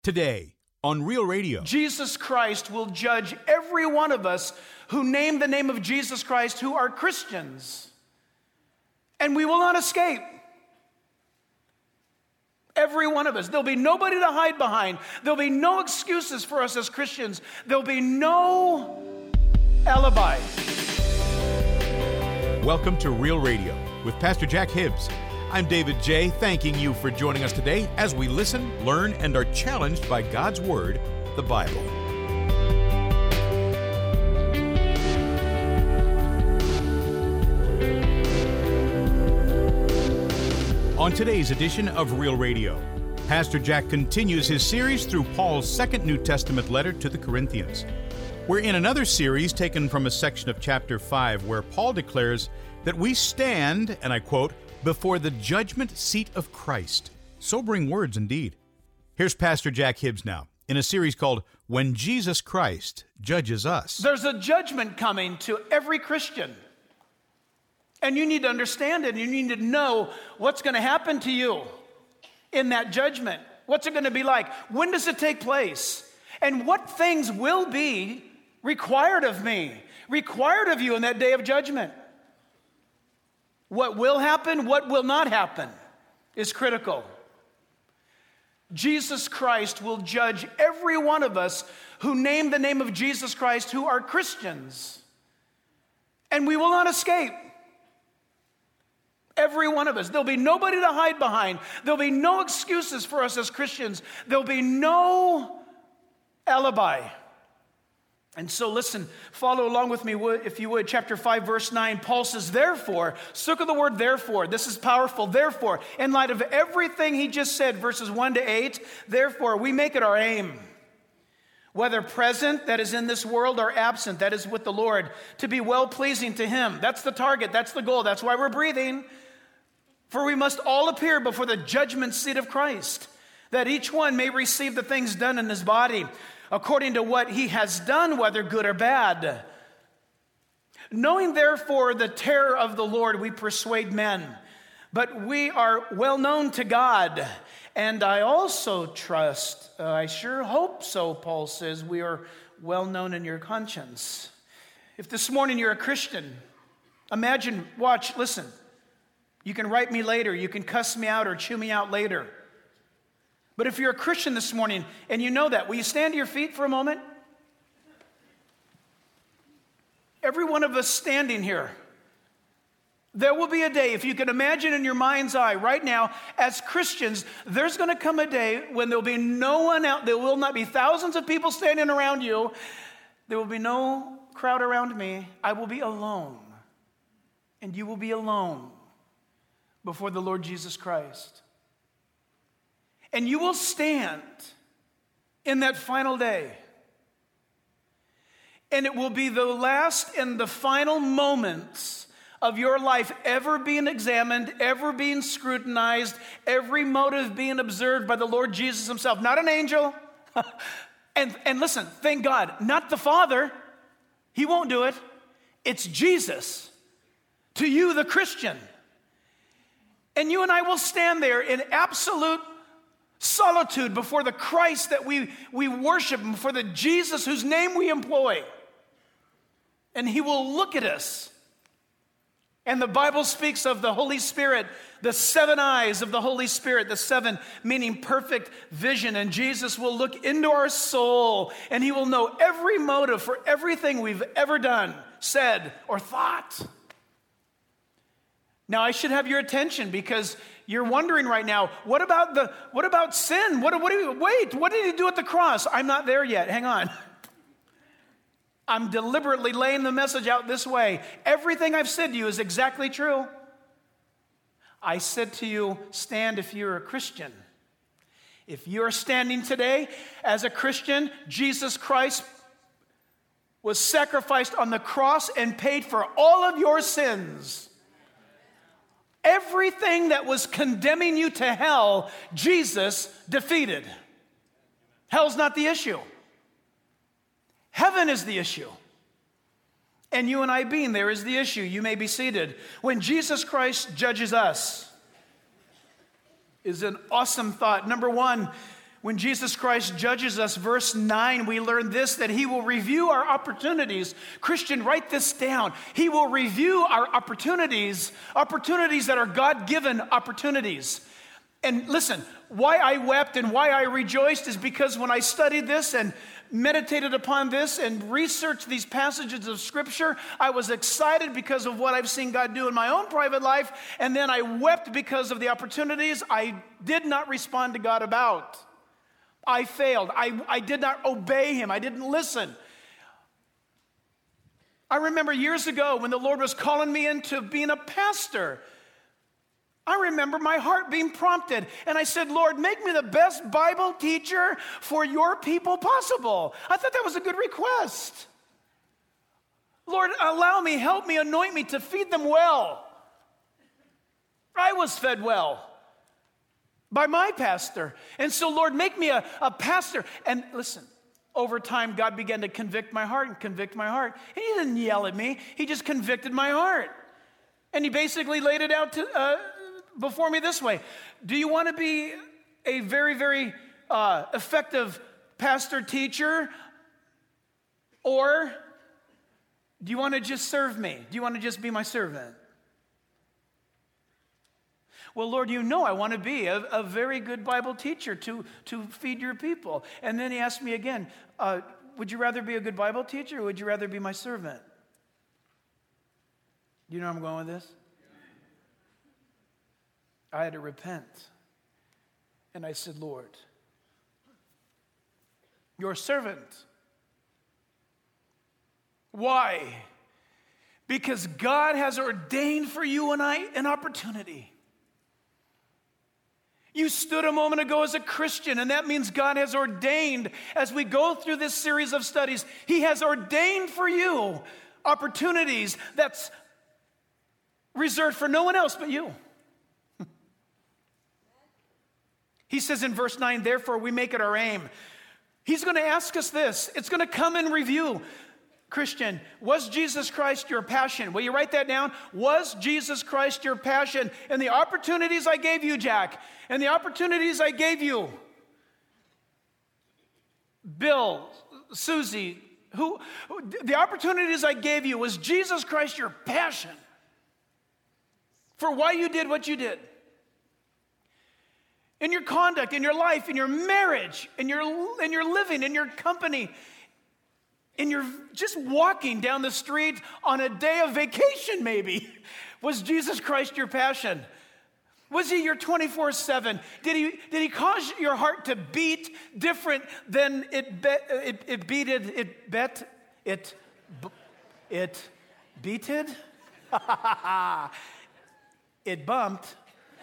Today on Real Radio. Jesus Christ will judge every one of us who name the name of Jesus Christ who are Christians. And we will not escape. Every one of us. There'll be nobody to hide behind. There'll be no excuses for us as Christians. There'll be no alibi. Welcome to Real Radio with Pastor Jack Hibbs. I'm David J., thanking you for joining us today as we listen, learn, and are challenged by God's Word, the Bible. On today's edition of Real Radio, Pastor Jack continues his series through Paul's second New Testament letter to the Corinthians. We're in another series taken from a section of chapter 5 where Paul declares that we stand, and I quote, before the judgment seat of Christ. Sobering words indeed. Here's Pastor Jack Hibbs now in a series called When Jesus Christ Judges Us. There's a judgment coming to every Christian. And you need to understand it. You need to know what's going to happen to you in that judgment. What's it going to be like? When does it take place? And what things will be required of me, required of you in that day of judgment? What will happen, what will not happen is critical. Jesus Christ will judge every one of us who name the name of Jesus Christ who are Christians. And we will not escape. Every one of us. There'll be nobody to hide behind. There'll be no excuses for us as Christians. There'll be no alibi. And so listen, follow along with me if you would. Chapter 5, verse 9, Paul says, therefore, circle the word therefore. This is powerful. Therefore, in light of everything he just said, verses 1 to 8, therefore, we make it our aim, whether present, that is in this world, or absent, that is with the Lord, to be well-pleasing to him. That's the target. That's the goal. That's why we're breathing. For we must all appear before the judgment seat of Christ, that each one may receive the things done in his body, according to what he has done, whether good or bad. Knowing therefore the terror of the Lord, we persuade men, but we are well known to God. And I also trust, I sure hope so, Paul says, we are well known in your conscience. If this morning you're a Christian, imagine, watch, listen. You can write me later, you can cuss me out or chew me out later. But if you're a Christian this morning and you know that, will you stand to your feet for a moment? Every one of us standing here, there will be a day, if you can imagine in your mind's eye right now, as Christians, there's going to come a day when there'll be no one out, there will not be thousands of people standing around you, there will be no crowd around me, I will be alone, and you will be alone before the Lord Jesus Christ. And you will stand in that final day. And it will be the last and the final moments of your life ever being examined, ever being scrutinized, every motive being observed by the Lord Jesus himself. Not an angel. and listen, thank God, not the Father. He won't do it. It's Jesus. To you, the Christian. And you and I will stand there in absolute solitude before the Christ that we worship, before the Jesus whose name we employ. And he will look at us. And the Bible speaks of the Holy Spirit, the 7 eyes of the Holy Spirit, the 7 meaning perfect vision. And Jesus will look into our soul and he will know every motive for everything we've ever done, said, or thought. Now, I should have your attention because you're wondering right now, what about sin? What did he do at the cross? I'm not there yet. Hang on. I'm deliberately laying the message out this way. Everything I've said to you is exactly true. I said to you, stand if you're a Christian. If you're standing today as a Christian, Jesus Christ was sacrificed on the cross and paid for all of your sins. Everything that was condemning you to hell, Jesus defeated. Hell's not the issue. Heaven is the issue. And you and I being there is the issue. You may be seated. When Jesus Christ judges us, is an awesome thought. Number one, When Jesus Christ judges us, verse 9, we learn this, that he will review our opportunities. Christian, write this down. He will review our opportunities that are God-given opportunities. And listen, why I wept and why I rejoiced is because when I studied this and meditated upon this and researched these passages of Scripture, I was excited because of what I've seen God do in my own private life, and then I wept because of the opportunities I did not respond to God about. I failed. I did not obey him. I didn't listen. I remember years ago when the Lord was calling me into being a pastor, I remember my heart being prompted, and I said, Lord, make me the best Bible teacher for your people possible. I thought that was a good request. Lord, allow me, help me, anoint me to feed them well. I was fed well by my pastor. And so, Lord, make me a pastor. And listen, over time, God began to convict my heart and convict my heart. And he didn't yell at me. He just convicted my heart. And he basically laid it out before me this way. Do you want to be a very, very effective pastor teacher? Or do you want to just serve me? Do you want to just be my servant? Well, Lord, you know I want to be a very good Bible teacher to feed your people. And then he asked me again, would you rather be a good Bible teacher or would you rather be my servant? Do you know where I'm going with this? I had to repent. And I said, Lord, your servant. Why? Because God has ordained for you and I an opportunity. You stood a moment ago as a Christian, and that means God has ordained, as we go through this series of studies, he has ordained for you opportunities that's reserved for no one else but you. He says in verse 9, therefore we make it our aim. He's going to ask us this. It's going to come in review. Christian, was Jesus Christ your passion? Will you write that down? Was Jesus Christ your passion? And the opportunities I gave you, Jack, and the opportunities I gave you, Bill, Susie, the opportunities I gave you, was Jesus Christ your passion for why you did what you did? In your conduct, in your life, in your marriage, in your living, in your company, in your just walking down the street on a day of vacation maybe. Was Jesus Christ your passion? Was he your 24/7? Did he cause your heart to beat different than it beated? It bumped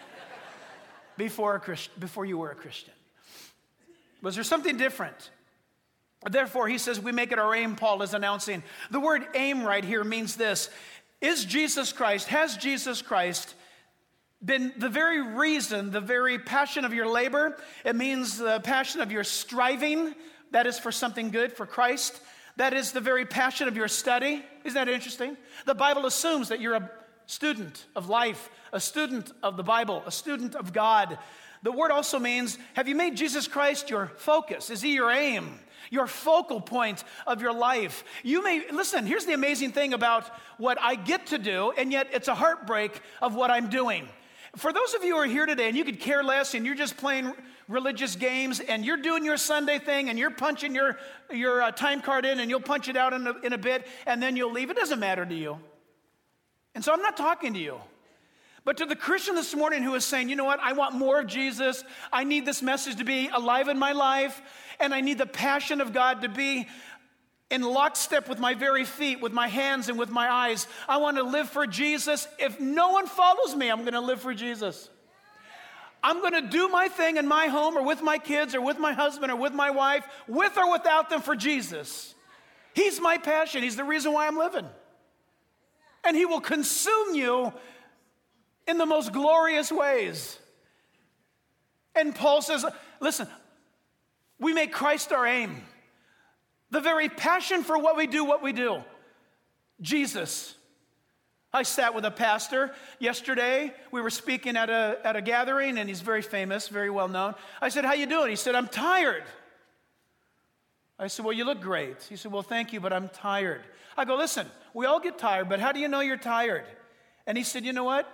before you were a Christian? Was there something different? Therefore, he says, we make it our aim, Paul is announcing. The word aim right here means this. Has Jesus Christ been the very reason, the very passion of your labor? It means the passion of your striving. That is for something good, for Christ. That is the very passion of your study. Isn't that interesting? The Bible assumes that you're a student of life, a student of the Bible, a student of God. The word also means, have you made Jesus Christ your focus? Is he your aim? Your focal point of your life. Listen, here's the amazing thing about what I get to do, and yet it's a heartbreak of what I'm doing. For those of you who are here today and you could care less and you're just playing religious games and you're doing your Sunday thing and you're punching your time card in and you'll punch it out in a bit and then you'll leave, it doesn't matter to you. And so I'm not talking to you. But to the Christian this morning who is saying, you know what, I want more of Jesus. I need this message to be alive in my life. And I need the passion of God to be in lockstep with my very feet, with my hands and with my eyes. I want to live for Jesus. If no one follows me, I'm going to live for Jesus. I'm going to do my thing in my home or with my kids or with my husband or with my wife, with or without them, for Jesus. He's my passion. He's the reason why I'm living. And he will consume you in the most glorious ways. And Paul says, listen, we make Christ our aim. The very passion for what we do. Jesus. I sat with a pastor yesterday. We were speaking at a gathering, and he's very famous, very well known. I said, "How you doing?" He said, "I'm tired." I said, "Well, you look great." He said, "Well, thank you, but I'm tired." I go, "Listen, we all get tired, but how do you know you're tired?" And he said, "You know what?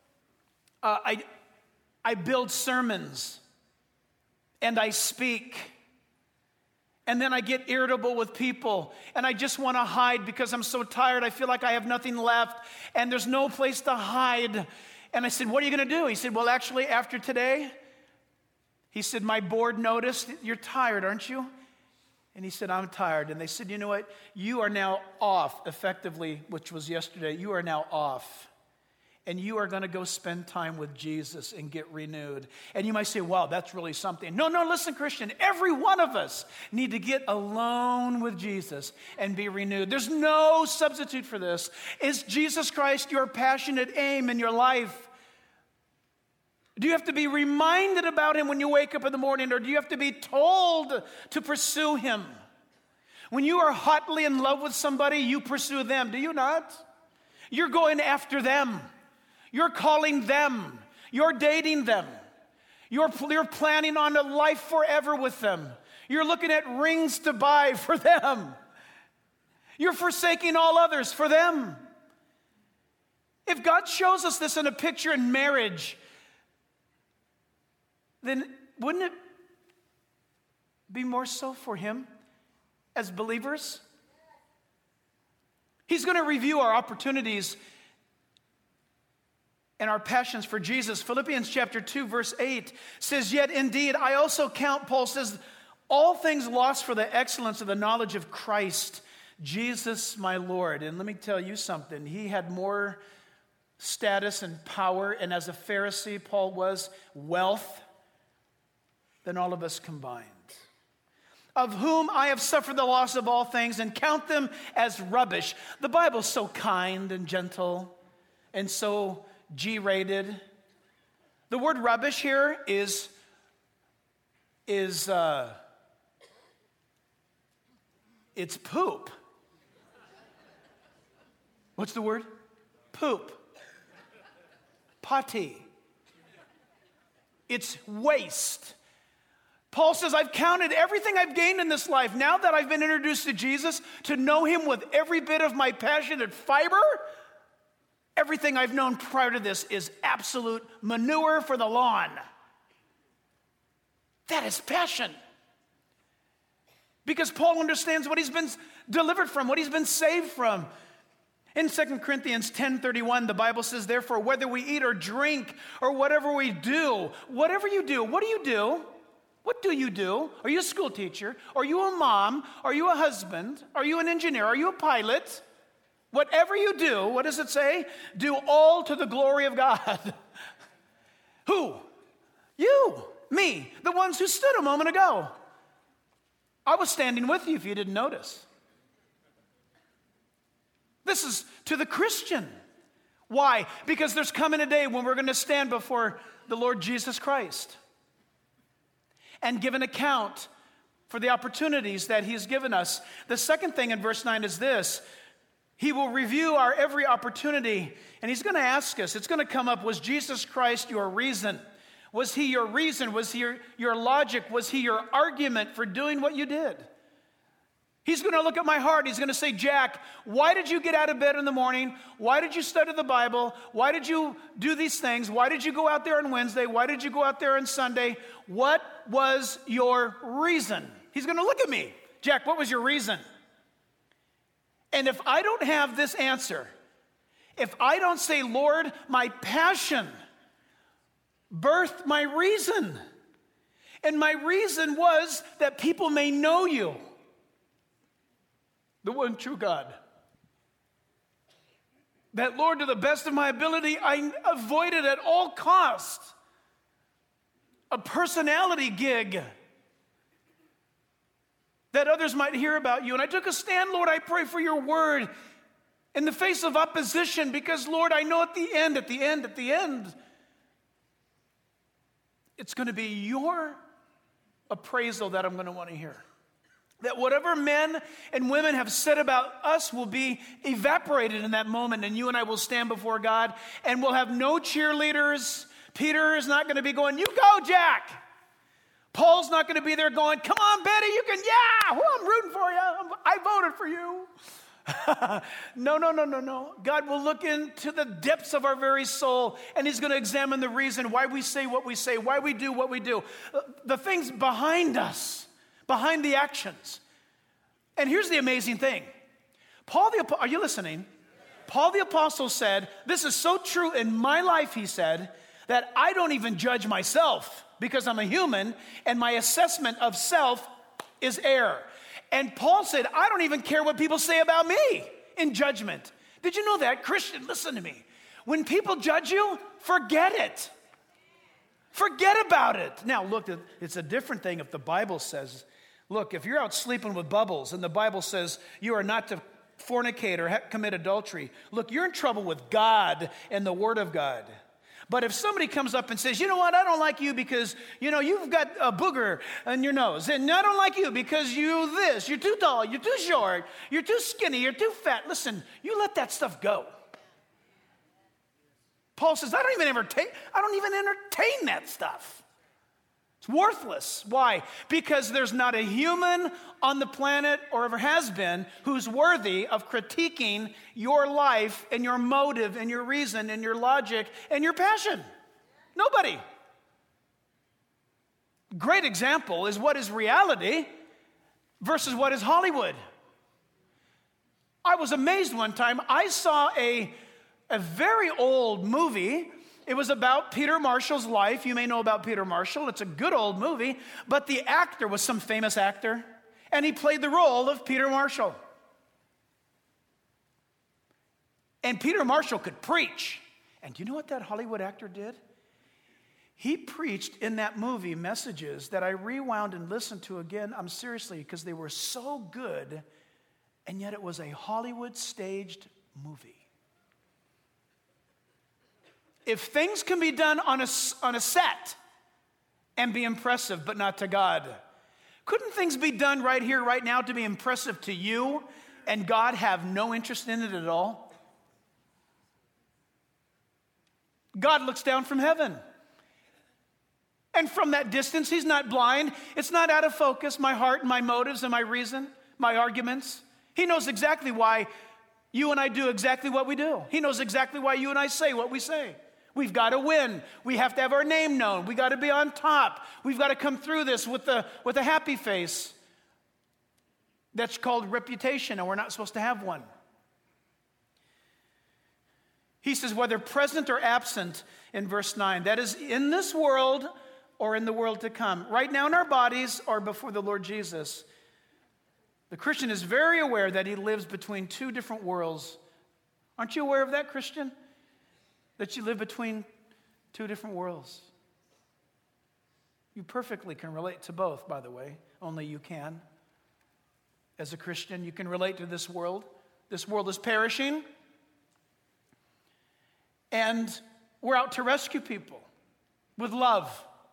I build sermons, and I speak, and then I get irritable with people, and I just want to hide because I'm so tired. I feel like I have nothing left, and there's no place to hide." And I said, "What are you going to do?" He said, "Well, actually, after today," he said, "my board noticed you're tired, aren't you?" And he said, "I'm tired." And they said, "You know what? You are now off," effectively, which was yesterday. You are now off. And you are going to go spend time with Jesus and get renewed. And you might say, "Wow, that's really something." No, listen, Christian. Every one of us need to get alone with Jesus and be renewed. There's no substitute for this. Is Jesus Christ your passionate aim in your life? Do you have to be reminded about him when you wake up in the morning, or do you have to be told to pursue him? When you are hotly in love with somebody, you pursue them, do you not? You're going after them. You're calling them. You're dating them. You're planning on a life forever with them. You're looking at rings to buy for them. You're forsaking all others for them. If God shows us this in a picture in marriage, then wouldn't it be more so for him as believers? He's going to review our opportunities and our passions for Jesus. Philippians chapter 2, verse 8 says, "Yet indeed I also count," Paul says, "all things lost for the excellence of the knowledge of Christ, Jesus my Lord." And let me tell you something. He had more status and power, and as a Pharisee, Paul was wealth, than all of us combined. "Of whom I have suffered the loss of all things and count them as rubbish." The Bible's so kind and gentle and so G-rated. The word rubbish here is it's poop. What's the word? Poop. Pati. It's waste. Paul says, "I've counted everything I've gained in this life. Now that I've been introduced to Jesus, to know him with every bit of my passionate fiber, everything I've known prior to this is absolute manure for the lawn." That is passion. Because Paul understands what he's been delivered from, what he's been saved from. In 2 Corinthians 10:31, the Bible says, "Therefore, whether we eat or drink or whatever we do," whatever you do, what do you do? What do you do? Are you a school teacher? Are you a mom? Are you a husband? Are you an engineer? Are you a pilot? Whatever you do, what does it say? Do all to the glory of God. Who? You, me, the ones who stood a moment ago. I was standing with you if you didn't notice. This is to the Christian. Why? Because there's coming a day when we're going to stand before the Lord Jesus Christ and give an account for the opportunities that he's given us. The second thing in verse 9 is this: he will review our every opportunity, and he's going to ask us, it's going to come up, was Jesus Christ your reason? Was he your reason? Was he your logic? Was he your argument for doing what you did? He's going to look at my heart. He's going to say, "Jack, why did you get out of bed in the morning? Why did you study the Bible? Why did you do these things? Why did you go out there on Wednesday? Why did you go out there on Sunday? What was your reason?" He's going to look at me. "Jack, what was your reason?" And if I don't have this answer, if I don't say, "Lord, my passion birthed my reason, and my reason was that people may know you, the one true God. That, Lord, to the best of my ability, I avoided at all costs a personality gig that others might hear about you. And I took a stand, Lord, I pray for your word in the face of opposition, because, Lord, I know at the end, it's going to be your appraisal that I'm going to want to hear. That whatever men and women have said about us will be evaporated in that moment, and you and I will stand before God, and we'll have no cheerleaders. Peter is not going to be going, "You go, Jack." Paul's not going to be there going, "Come on, Betty, you can, yeah, well, I'm rooting for you. I voted for you." No. God will look into the depths of our very soul, and he's going to examine the reason why we say what we say, why we do what we do, the things behind us, behind the actions. And here's the amazing thing. Are you listening? Paul the Apostle said, this is so true in my life, he said, that I don't even judge myself because I'm a human, and my assessment of self is error. And Paul said, I don't even care what people say about me in judgment. Did you know that? Christian, listen to me. When people judge you, forget it. Forget about it. Now, look, it's a different thing if the Bible says, look, if you're out sleeping with bubbles and the Bible says you are not to fornicate or commit adultery, look, you're in trouble with God and the Word of God. But if somebody comes up and says, "You know what, I don't like you because, you've got a booger in your nose, and I don't like you because you're too tall, you're too short, you're too skinny, you're too fat," listen, you let that stuff go. Paul says, I don't even entertain that stuff. It's worthless. Why? Because there's not a human on the planet, or ever has been, who's worthy of critiquing your life and your motive and your reason and your logic and your passion. Nobody. Great example is what is reality versus what is Hollywood. I was amazed one time. I saw a very old movie. It was about Peter Marshall's life. You may know about Peter Marshall. It's a good old movie, but the actor was some famous actor, and he played the role of Peter Marshall. And Peter Marshall could preach. And do you know what that Hollywood actor did? He preached in that movie messages that I rewound and listened to again. I'm seriously, because they were so good, and yet it was a Hollywood staged movie. If things can be done on a set and be impressive, but not to God, couldn't things be done right here, right now to be impressive to you and God have no interest in it at all? God looks down from heaven. And from that distance, he's not blind. It's not out of focus, my heart and my motives and my reason, my arguments. He knows exactly why you and I do exactly what we do. He knows exactly why you and I say what we say. We've got to win. We have to have our name known. We got to be on top. We've got to come through this with a happy face. That's called reputation, and we're not supposed to have one. He says, whether present or absent in verse 9, that is in this world or in the world to come, right now in our bodies or before the Lord Jesus. The Christian is very aware that he lives between two different worlds. Aren't you aware of that, Christian? That you live between two different worlds. You perfectly can relate to both, by the way. Only you can. As a Christian, you can relate to this world. This world is perishing. And we're out to rescue people with love.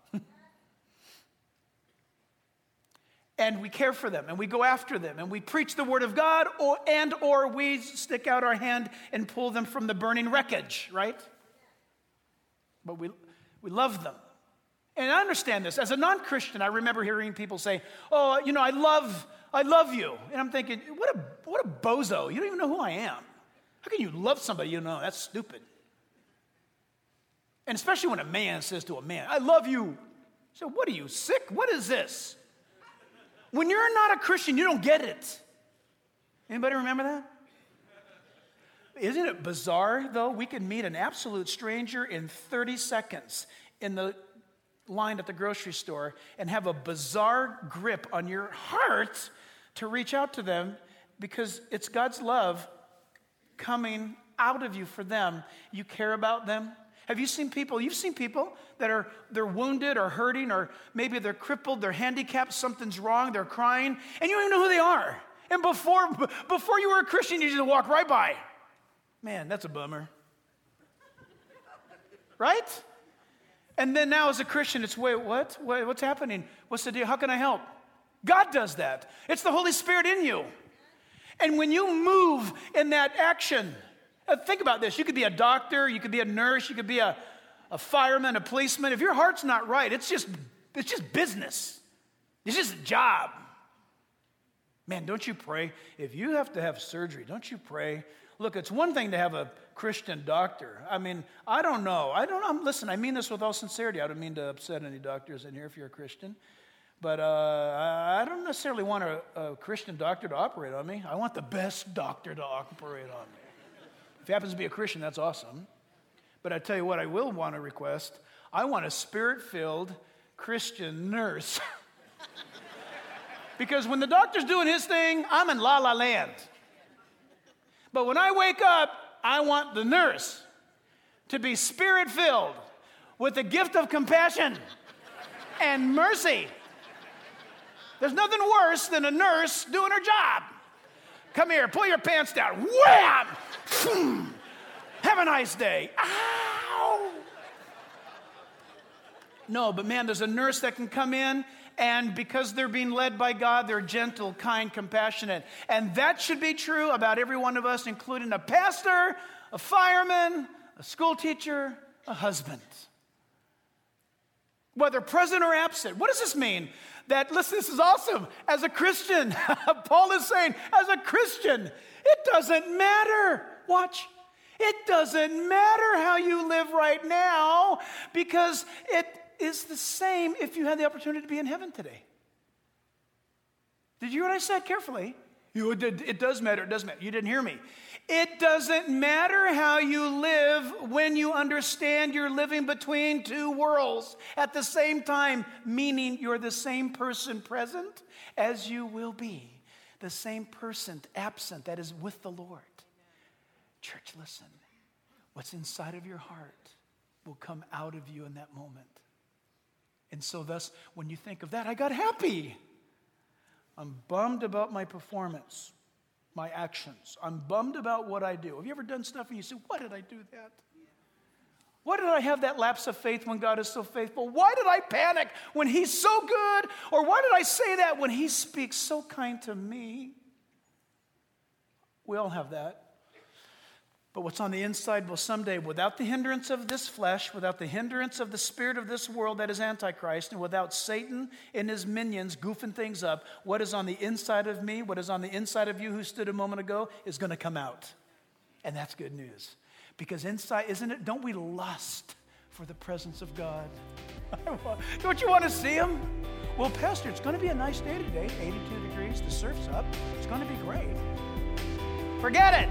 And we care for them, and we go after them, and we preach the word of God, or we stick out our hand and pull them from the burning wreckage, right? But we love them. And I understand this. As a non-Christian, I remember hearing people say, "Oh, I love you." And I'm thinking, what a bozo. You don't even know who I am. How can you love somebody you know? That's stupid. And especially when a man says to a man, "I love you." So what are you, sick? What is this? When you're not a Christian, you don't get it. Anybody remember that? Isn't it bizarre, though? We can meet an absolute stranger in 30 seconds in the line at the grocery store and have a bizarre grip on your heart to reach out to them because it's God's love coming out of you for them. You care about them. Have you seen people? You've seen people that they're wounded or hurting, or maybe they're crippled, they're handicapped, something's wrong, they're crying, and you don't even know who they are. And before you were a Christian, you just walk right by. Man, that's a bummer. Right? And then now as a Christian, it's, wait, what? What's happening? What's the deal? How can I help? God does that. It's the Holy Spirit in you. And when you move in that action, think about this. You could be a doctor, you could be a nurse, you could be a fireman, a policeman. If your heart's not right, it's just business. It's just a job. Man, don't you pray? If you have to have surgery, don't you pray? Look, it's one thing to have a Christian doctor. I mean, I don't know. Listen, I mean this with all sincerity. I don't mean to upset any doctors in here if you're a Christian. But I don't necessarily want a Christian doctor to operate on me. I want the best doctor to operate on me. If he happens to be a Christian, that's awesome. But I tell you what, I will want to request. I want a Spirit-filled Christian nurse. Because when the doctor's doing his thing, I'm in la-la land. But when I wake up, I want the nurse to be Spirit-filled with the gift of compassion and mercy. There's nothing worse than a nurse doing her job. Come here, pull your pants down. Wham! Have a nice day. Ow! No, but man, there's a nurse that can come in, and because they're being led by God, they're gentle, kind, compassionate. And that should be true about every one of us, including a pastor, a fireman, a school teacher, a husband. Whether present or absent. What does this mean? That, listen, this is awesome. As a Christian, Paul is saying, as a Christian, it doesn't matter. Watch. It doesn't matter how you live right now, because it is the same if you had the opportunity to be in heaven today. Did you hear what I said carefully? It does matter. It does matter. You didn't hear me. It doesn't matter how you live when you understand you're living between two worlds at the same time, meaning you're the same person present as you will be, the same person absent that is with the Lord. Church, listen. What's inside of your heart will come out of you in that moment. And so thus, when you think of that, I got happy. I'm bummed about my performance, my actions. I'm bummed about what I do. Have you ever done stuff and you say, why did I do that? Why did I have that lapse of faith when God is so faithful? Why did I panic when He's so good? Or why did I say that when He speaks so kind to me? We all have that. But what's on the inside will someday, without the hindrance of this flesh, without the hindrance of the spirit of this world that is Antichrist, and without Satan and his minions goofing things up, what is on the inside of me, what is on the inside of you who stood a moment ago, is going to come out. And that's good news. Because inside, isn't it, don't we lust for the presence of God? Don't you want to see Him? Well, Pastor, it's going to be a nice day today, 82 degrees, the surf's up, it's going to be great. Forget it.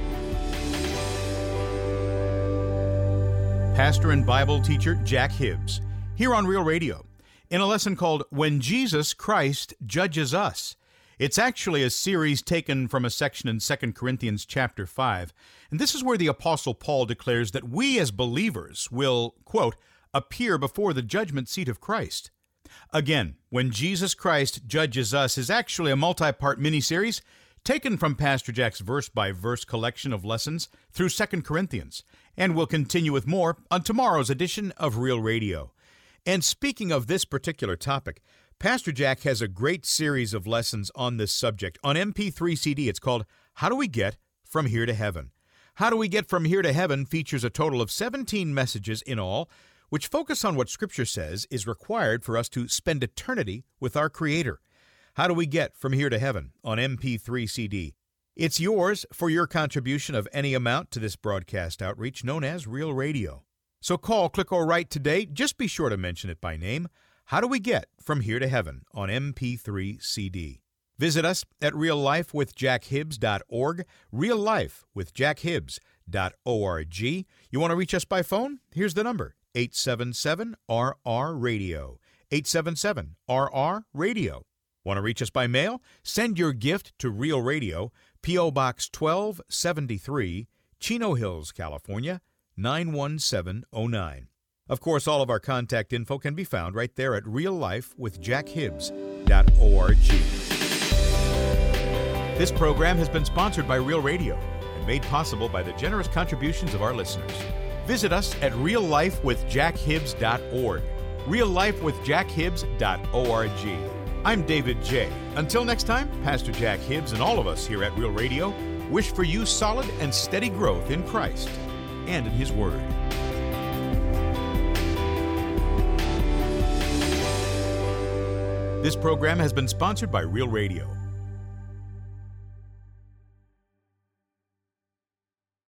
Pastor and Bible teacher Jack Hibbs, here on Real Radio, in a lesson called When Jesus Christ Judges Us. It's actually a series taken from a section in 2 Corinthians chapter 5, and this is where the Apostle Paul declares that we as believers will, quote, appear before the judgment seat of Christ. Again, When Jesus Christ Judges Us is actually a multi-part mini-series taken from Pastor Jack's verse-by-verse collection of lessons through 2 Corinthians, and we'll continue with more on tomorrow's edition of Real Radio. And speaking of this particular topic, Pastor Jack has a great series of lessons on this subject. On MP3 CD, it's called How Do We Get From Here to Heaven? How Do We Get From Here to Heaven features a total of 17 messages in all, which focus on what Scripture says is required for us to spend eternity with our Creator. How Do We Get From Here to Heaven on MP3 CD. It's yours for your contribution of any amount to this broadcast outreach known as Real Radio. So call, click, or write today. Just be sure to mention it by name. How Do We Get From Here to Heaven on MP3 CD. Visit us at reallifewithjackhibbs.org, reallifewithjackhibbs.org. You want to reach us by phone? Here's the number, 877-RR-RADIO, 877-RR-RADIO. Want to reach us by mail? Send your gift to Real Radio, P.O. Box 1273, Chino Hills, California, 91709. Of course, all of our contact info can be found right there at reallifewithjackhibbs.org. This program has been sponsored by Real Radio and made possible by the generous contributions of our listeners. Visit us at reallifewithjackhibbs.org, reallifewithjackhibbs.org. I'm David J. Until next time, Pastor Jack Hibbs and all of us here at Real Radio wish for you solid and steady growth in Christ and in His Word. This program has been sponsored by Real Radio.